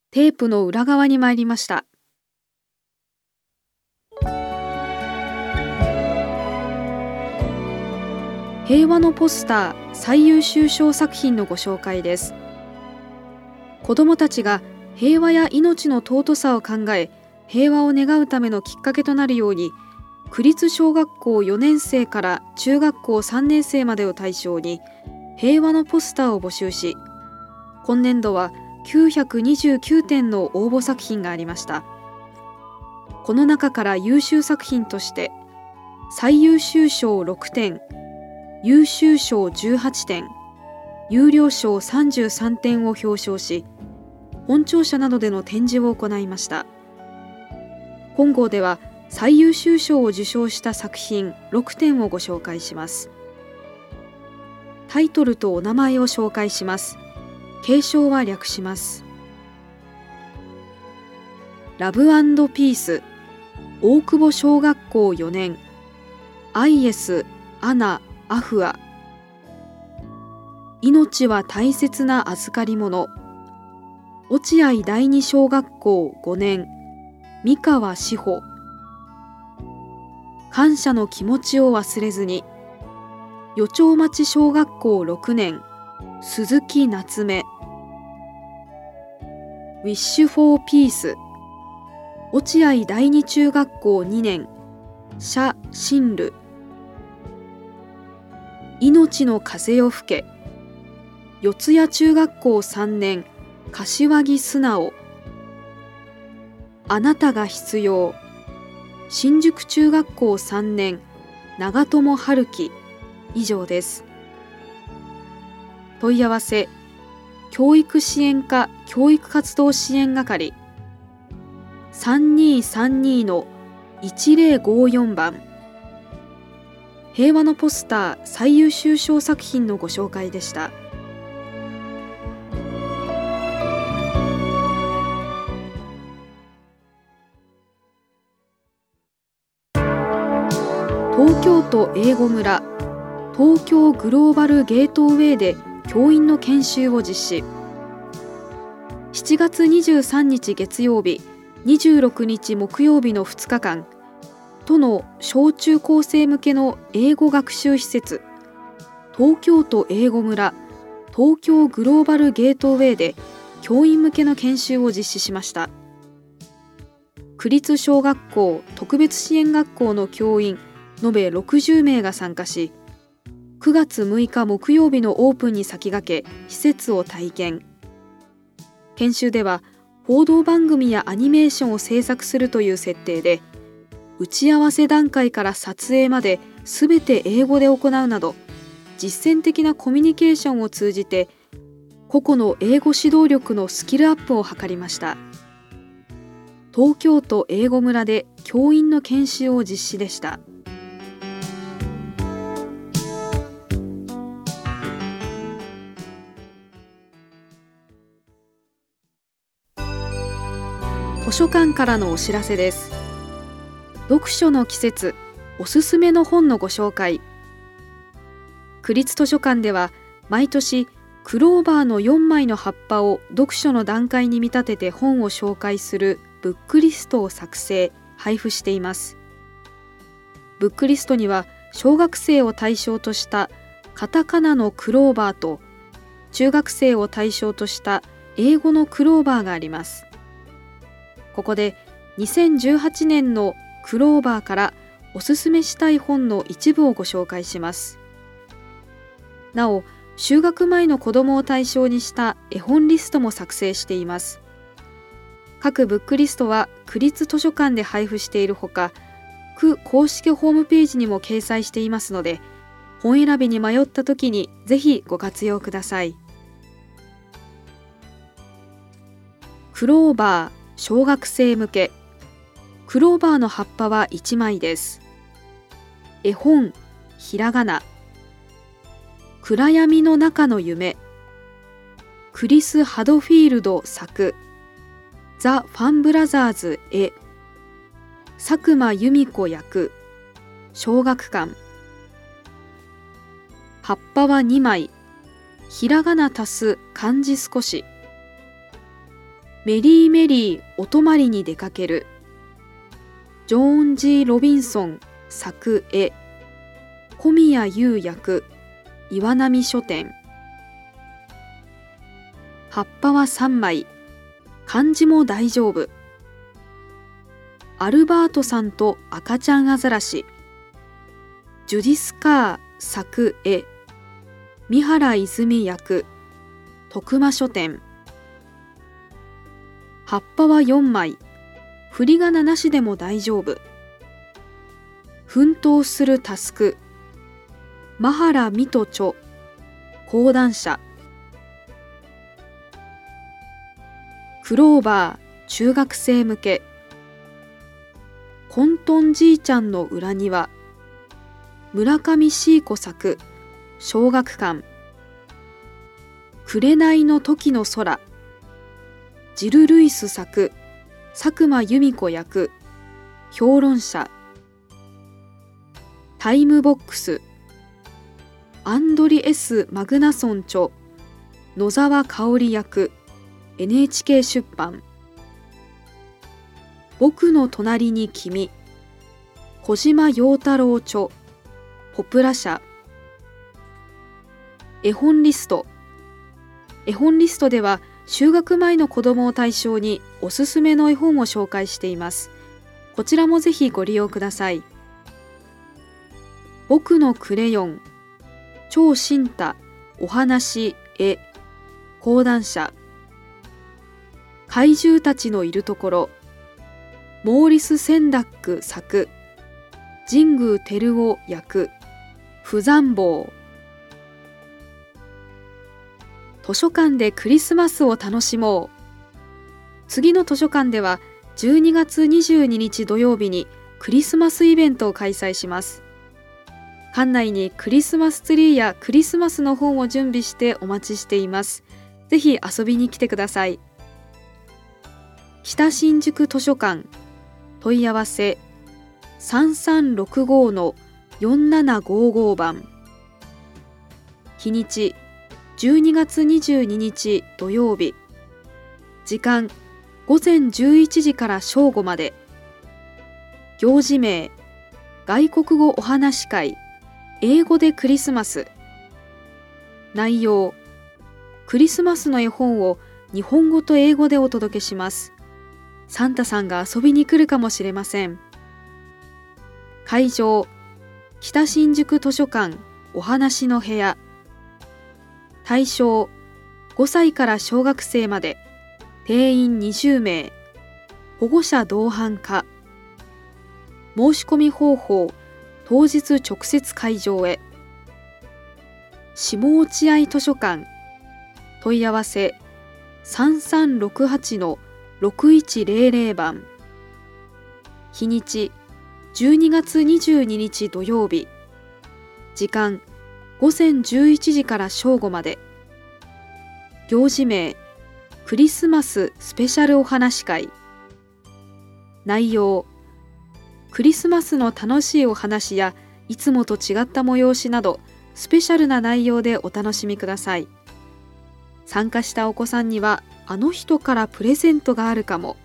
テープの裏側に参りました。平和のポスター最優秀賞作品のご紹介です。子どもたちが平和や命の尊さを考え、平和を願うためのきっかけとなるように、区立小学校4年生から中学校3年生までを対象に平和のポスターを募集し、今年度は929点の応募作品がありました。この中から優秀作品として最優秀賞6点、優秀賞18点、優良賞33点を表彰し、本庁舎などでの展示を行いました。本号では最優秀賞を受賞した作品6点をご紹介します。タイトルとお名前を紹介します。継承は略します。ラブ&ピース大久保小学校4年アイエス・アナ・アフア。命は大切な預かり物落合第二小学校5年三川志保。感謝の気持ちを忘れずに余町町小学校6年鈴木夏目。ウィッシュ・フォー・ピース落合第二中学校2年謝真瑠。命の風よ吹け四谷中学校3年柏木素直。あなたが必要新宿中学校3年長友春樹。以上です。問い合わせ教育支援課教育活動支援係 3232-1054 番。平和のポスター最優秀賞作品のご紹介でした。東京都英語村東京グローバルゲートウェイで教員の研修を実施。7月23日月曜日、26日木曜日の2日間、都の小中高生向けの英語学習施設、東京都英語村東京グローバルゲートウェイで教員向けの研修を実施しました。区立小学校特別支援学校の教員延べ60名が参加し、9月6日木曜日のオープンに先駆け施設を体験。研修では報道番組やアニメーションを制作するという設定で、打ち合わせ段階から撮影まで全て英語で行うなど、実践的なコミュニケーションを通じて個々の英語指導力のスキルアップを図りました。東京都英語村で教員の研修を実施でした。図書館からのお知らせです。読書の季節、おすすめの本のご紹介。区立図書館では毎年クローバーの4枚の葉っぱを読書の段階に見立てて本を紹介するブックリストを作成・配布しています。ブックリストには小学生を対象としたカタカナのクローバーと中学生を対象とした英語のクローバーがあります。ここで2018年のクローバーからおすすめしたい本の一部をご紹介します。なお、就学前の子どもを対象にした絵本リストも作成しています。各ブックリストは区立図書館で配布しているほか、区公式ホームページにも掲載していますので、本選びに迷った時にぜひご活用ください。クローバー小学生向け。クローバーの葉っぱは1枚です。絵本ひらがな。暗闇の中の夢。クリス・ハドフィールド作。ザ・ファンブラザーズ絵。佐久間由美子役。小学館。葉っぱは2枚。ひらがな足す漢字少し。 メリーメリーお泊まりに出かける。ジョーン・G・ロビンソン作絵、小宮優役、岩波書店。葉っぱは3枚、漢字も大丈夫。アルバートさんと赤ちゃんアザラシ。ジュディス・カー作絵、三原泉役、徳間書店。葉っぱは4枚、振り仮名なしでも大丈夫。奮闘するタスク、マハラミトチョ、講談社。クローバー中学生向け。混沌じいちゃんの裏庭、村上シーコ作、小学館。紅の時の空、ジル・ルイス作、佐久間由美子役、評論者。タイムボックス、アンドリ・S・マグナソン著、野沢香織役、NHK 出版。僕の隣に君、小島陽太郎著、ポプラ社。絵本リスト。絵本リストでは就学前の子どもを対象におすすめの絵本を紹介しています。こちらもぜひご利用ください。僕のクレヨン、超新太、お話、絵、講談社。怪獣たちのいるところ、モーリス・センダック作、神宮照夫役、不残坊。図書館でクリスマスを楽しもう。次の図書館では12月22日土曜日にクリスマスイベントを開催します。館内にクリスマスツリーやクリスマスの本を準備してお待ちしています。ぜひ遊びに来てください。北新宿図書館、問い合わせ3365-4755番。日にち12月22日土曜日。時間午前11時から正午まで。行事名、外国語お話会、英語でクリスマス。内容、クリスマスの絵本を日本語と英語でお届けします。サンタさんが遊びに来るかもしれません。会場、北新宿図書館お話の部屋。対象、5歳から小学生まで。定員20名。保護者同伴可。申し込み方法、当日直接会場へ。下落合図書館。問い合わせ3368-6100番。日にち12月22日土曜日。時間午前11時から正午まで。行事名、クリスマススペシャルお話会。内容、クリスマスの楽しいお話やいつもと違った催しなどスペシャルな内容でお楽しみください。参加したお子さんにはあの人からプレゼントがあるかも。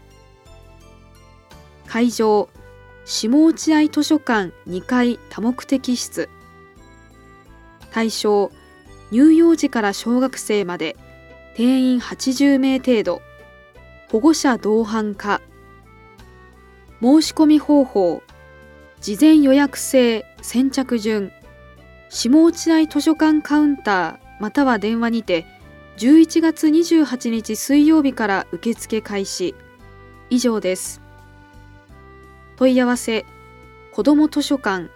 会場、下落合図書館2階多目的室。対象、乳幼児から小学生まで。定員80名程度。保護者同伴可。申し込み方法、事前予約制、先着順。下落合図書館カウンターまたは電話にて11月28日水曜日から受付開始。以上です。問い合わせ、子ども図書館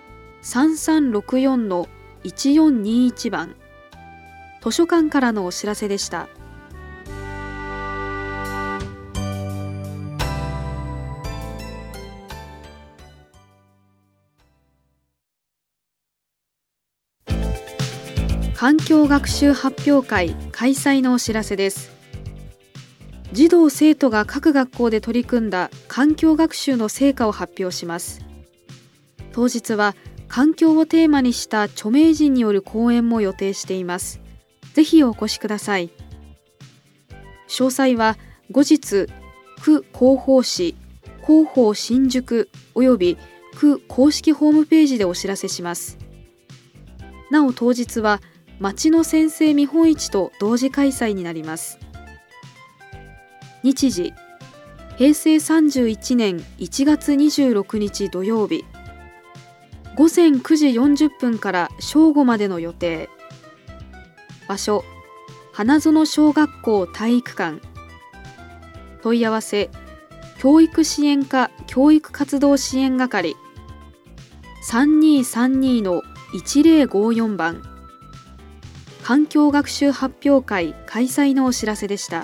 3364-1421 番。図書館からのお知らせでした。環境学習発表会開催のお知らせです。児童生徒が各学校で取り組んだ環境学習の成果を発表します。当日は環境をテーマにした著名人による講演も予定しています。ぜひお越しください。詳細は後日区広報誌、広報新宿および区公式ホームページでお知らせします。なお当日は町の先生見本市と同時開催になります。日時、平成31年1月26日土曜日、午前9時40分から正午までの予定。場所、花園小学校体育館。問い合わせ、教育支援課教育活動支援係 3232-1054 番。環境学習発表会開催のお知らせでした。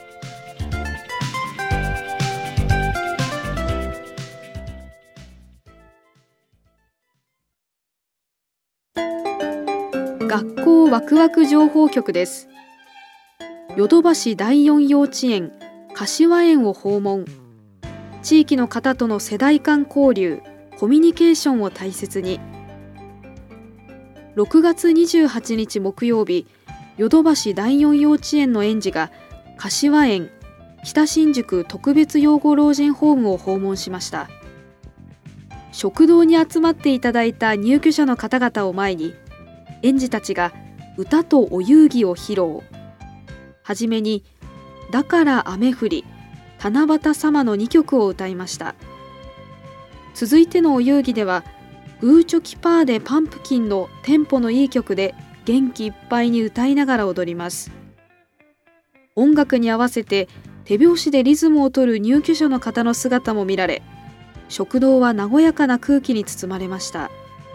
学校ワクワク情報局です。ヨドバシ第4幼稚園柏園を訪問。地域の方との世代間交流、コミュニケーションを大切に。6月28日木曜日、ヨドバシ第4幼稚園の園児が柏園北新宿特別養護老人ホームを訪問しました。食堂に集まっていただいた入居者の方々を前に、園児たちが歌とお遊戯を披露。はじめにだから雨降り、七夕様の2曲を歌いました。続いてのお遊戯ではグーチョキパーでパンプキンのテンポのいい曲で元気いっぱいに歌いながら踊ります。音楽に合わせて手拍子でリズムを取る入居者の方の姿も見られ、食堂は和やかな空気に包まれました。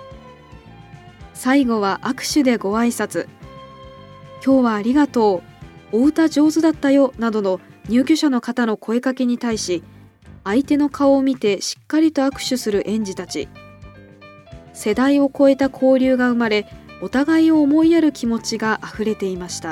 最後は握手でご挨拶。今日はありがとう、お歌上手だったよなどの入居者の方の声かけに対し、相手の顔を見てしっかりと握手する園児たち。世代を超えた交流が生まれ、お互いを思いやる気持ちがあふれていました。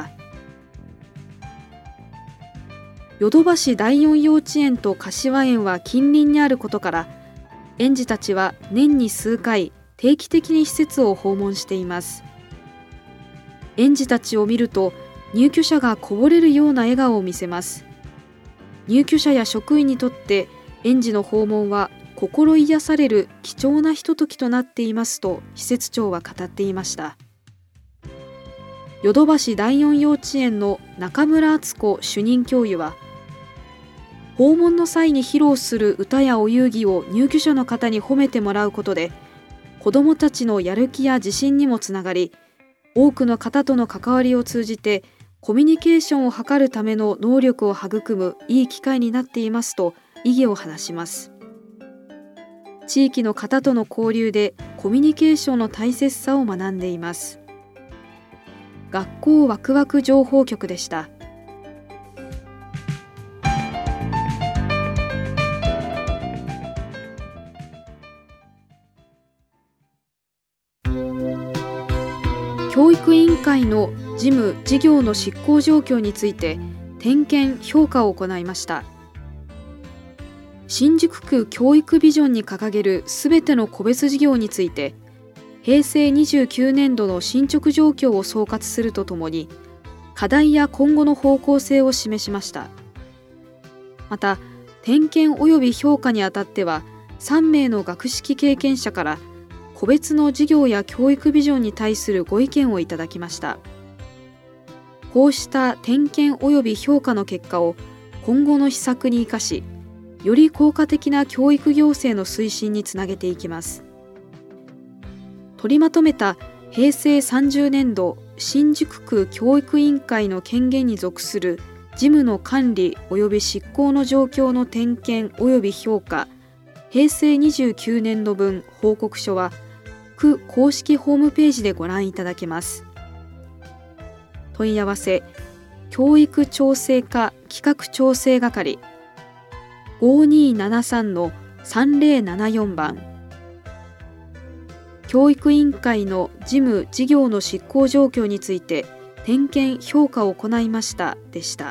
ヨドバシ第4幼稚園と柏園は近隣にあることから、園児たちは年に数回定期的に施設を訪問しています。園児たちを見ると入居者がこぼれるような笑顔を見せます。入居者や職員にとって園児の訪問は心癒される貴重なひとときとなっていますと施設長は語っていました。ヨドバシ第4幼稚園の中村敦子主任教諭は、訪問の際に披露する歌やお遊戯を入居者の方に褒めてもらうことで、子どもたちのやる気や自信にもつながり、多くの方との関わりを通じてコミュニケーションを図るための能力を育むいい機会になっていますと意義を話します。地域の方との交流でコミュニケーションの大切さを学んでいます。学校ワクワク情報局でした。教育委員会の事務・事業の執行状況について点検・評価を行いました。新宿区教育ビジョンに掲げるすべての個別事業について、平成29年度の進捗状況を総括するとともに、課題や今後の方向性を示しました。また、点検及び評価にあたっては、3名の学識経験者から、個別の事業や教育ビジョンに対するご意見をいただきました。こうした点検及び評価の結果を今後の施策に生かし、より効果的な教育行政の推進につなげていきます。取りまとめた平成30年度新宿区教育委員会の権限に属する事務の管理及び執行の状況の点検及び評価平成29年度分報告書は区公式ホームページでご覧いただけます。問い合わせ教育調整課企画調整係 5273-3074 番。教育委員会の事務・事業の執行状況について点検・評価を行いましたでした。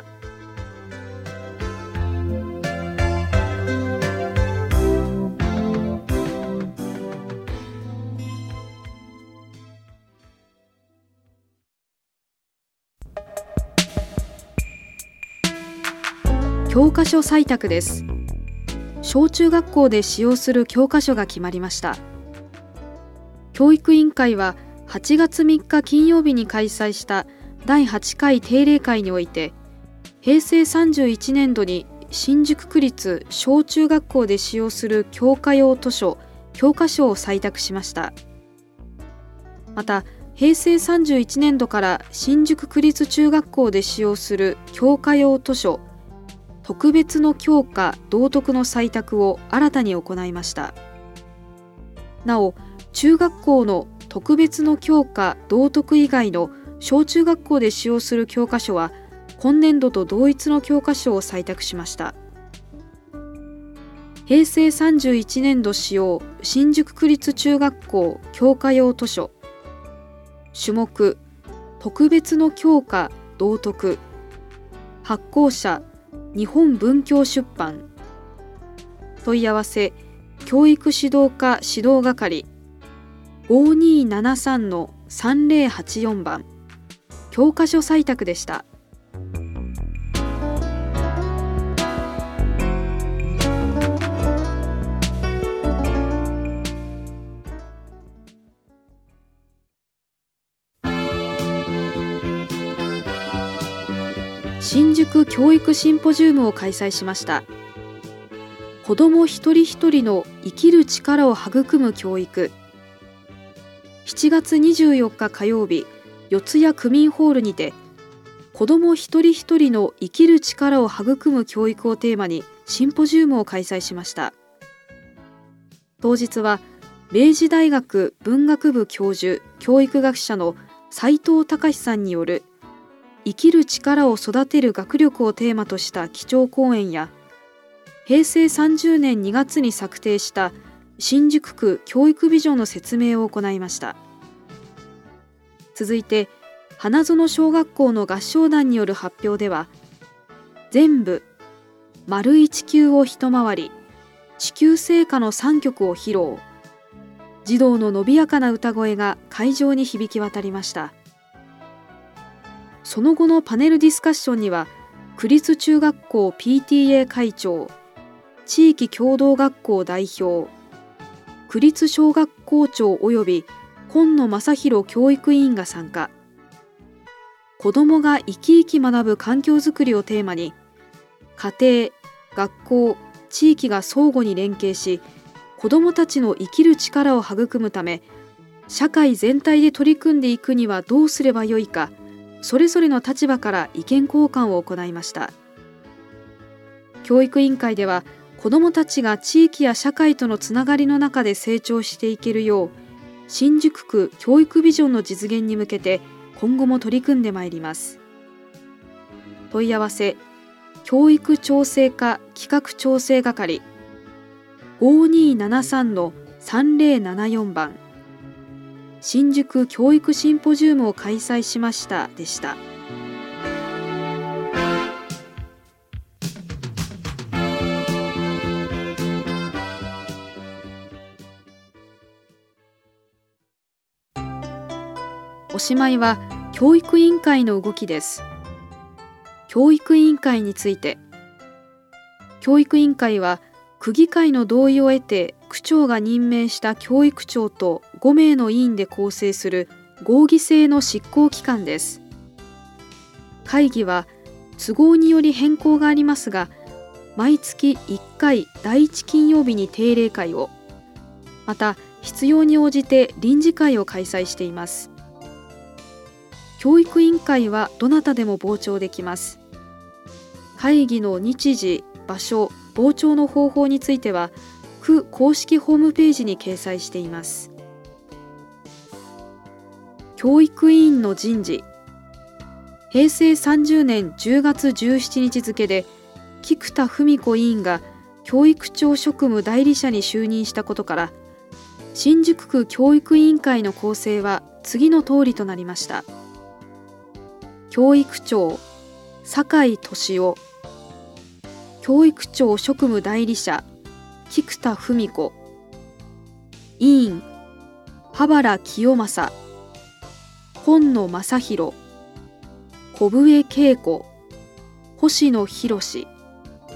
教科書採択です。小中学校で使用する教科書が決まりました。教育委員会は8月3日金曜日に開催した第8回定例会において、平成31年度に新宿区立小中学校で使用する教科用図書・教科書を採択しました。また、平成31年度から新宿区立中学校で使用する教科用図書・特別の教科・道徳の採択を新たに行いました。なお、中学校の特別の教科・道徳以外の小中学校で使用する教科書は今年度と同一の教科書を採択しました。平成31年度使用新宿区立中学校教科用図書、種目特別の教科・道徳、発行者日本文教出版、問い合わせ教育指導課指導係 5273-3084 番、教科書採択でした。新宿教育シンポジウムを開催しました。子ども一人一人の生きる力を育む教育。7月24日火曜日、四谷区民ホールにて、子ども一人一人の生きる力を育む教育をテーマにシンポジウムを開催しました。当日は、明治大学文学部教授、教育学者の斉藤隆さんによる生きる力を育てる学力をテーマとした基調講演や、平成30年2月に策定した新宿区教育ビジョンの説明を行いました。続いて、花園小学校の合唱団による発表では、全部、丸い地球を一回り、地球聖歌の3曲を披露。児童の伸びやかな歌声が会場に響き渡りました。その後のパネルディスカッションには、区立中学校 PTA 会長、地域協同学校代表、区立小学校長及び今野正弘教育委員が参加。子どもが生き生き学ぶ環境づくりをテーマに、家庭、学校、地域が相互に連携し、子どもたちの生きる力を育むため、社会全体で取り組んでいくにはどうすればよいか、それぞれの立場から意見交換を行いました。教育委員会では、子どもたちが地域や社会とのつながりの中で成長していけるよう、新宿区教育ビジョンの実現に向けて今後も取り組んでまいります。問い合わせ教育調整課企画調整係 5273-3074 番、新宿教育シンポジウムを開催しましたでした。おしまいは教育委員会の動きです。教育委員会について、教育委員会は区議会の同意を得て区長が任命した教育長と5名の委員で構成する合議制の執行機関です。会議は都合により変更がありますが、毎月1回第1金曜日に定例会を、また必要に応じて臨時会を開催しています。教育委員会はどなたでも傍聴できます。会議の日時、場所、傍聴の方法については、区公式ホームページに掲載しています。教育委員の人事。平成30年10月17日付で、菊田文子委員が教育長職務代理者に就任したことから、新宿区教育委員会の構成は次の通りとなりました。教育長酒井俊夫、教育長職務代理者菊田文子、委員羽原清正、今野正弘、小笛恵子、星野博、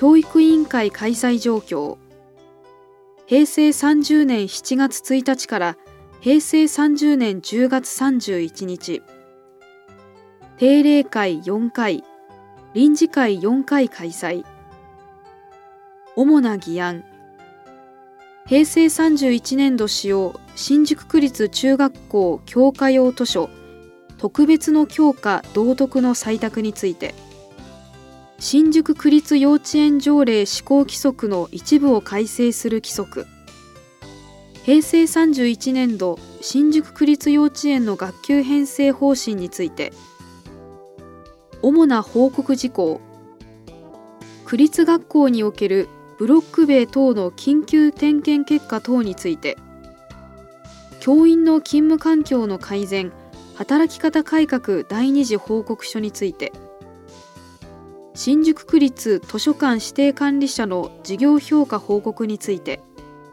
教育委員会開催状況。平成30年7月1日から平成30年10月31日。定例会4回、臨時会4回開催。主な議案。平成31年度使用新宿区立中学校教科用図書特別の教科道徳の採択について、新宿区立幼稚園条例施行規則の一部を改正する規則。平成31年度新宿区立幼稚園の学級編成方針について、主な報告事項。区立学校におけるブロック塀等の緊急点検結果等について、教員の勤務環境の改善、働き方改革第2次報告書について、新宿区立図書館指定管理者の事業評価報告について、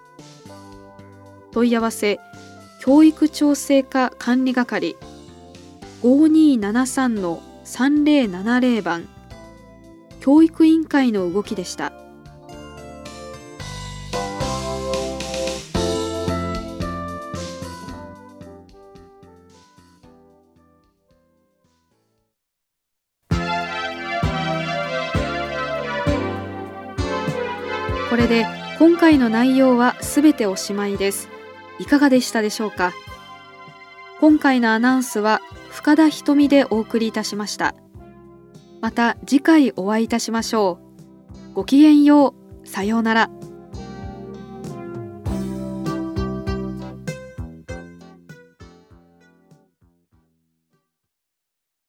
問い合わせ教育調整課管理係 5273-3070 番教育委員会の動きでした。これで今回の内容はすべておしまいです。いかがでしたでしょうか。今回のアナウンスは深田ひとみでお送りいたしました。また次回お会いいたしましょう。ごきげんよう。さようなら。